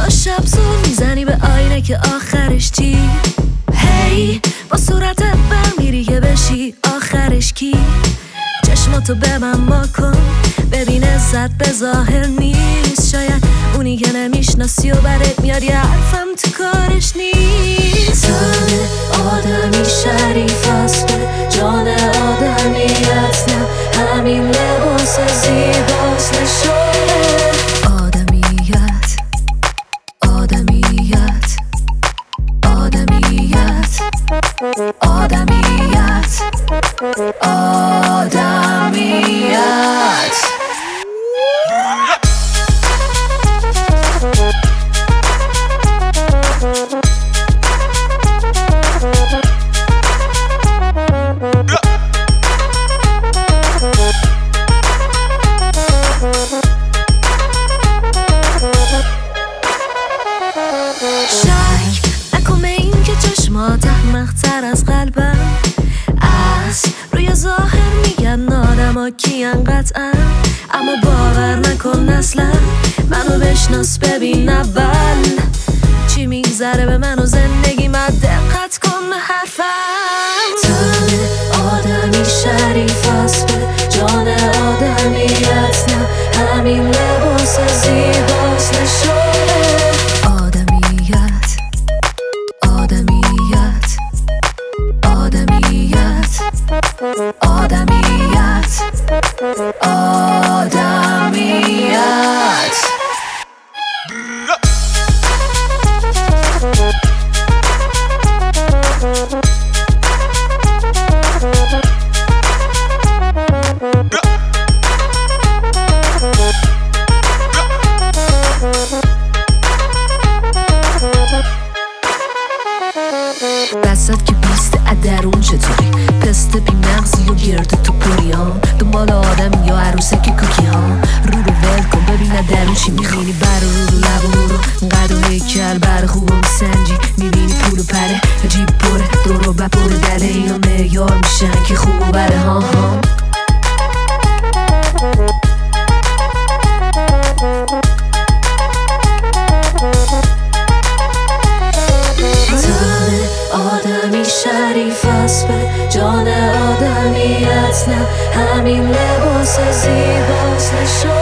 شب زور میزنی به آینه که آخرش چی؟ هی با صورت برمیری که بشی آخرش کی؟ چشماتو به من ما کن ببین عزت به ظاهر نیست. شاید اونی که نمیشناسی و برت میاد یه حرفم تو کارش نیست. تن آدمی شریف است به جان آدمیت نه همین لباس زیباست نشونه آدمیت آدمیت آدمیت آدمیت آدمیت شک نکن به این که چشمات احمق‌تر از قلبم از روی ظاهر میگن آدما کین قطعا، اما باور نکن اصلا منو بشناس ببین اول چی میگذره به من و زندگی من. دقت کن به حرفم. تن آدمی شریف است به جان آدمیت نه همین لباس زیباست نشونه آدمیت آدمیت آدمیت آدمیت آدمیت. بسات که بیست درون چطوری پست بی مغزی و گرد تو پریام دنبال آدم یا عروسه که کوکی ها رو ول کن ببین درون چی میخینی. بر رو لب و رو قد و هیکل بر خوب و سنجی میبینی پول و پره جیب پره دور و بپره دله اینا معیار میشن که خوب و بره ها ها. آدمی شریف است به جان آدمیت نه همین لباس زیباست نشون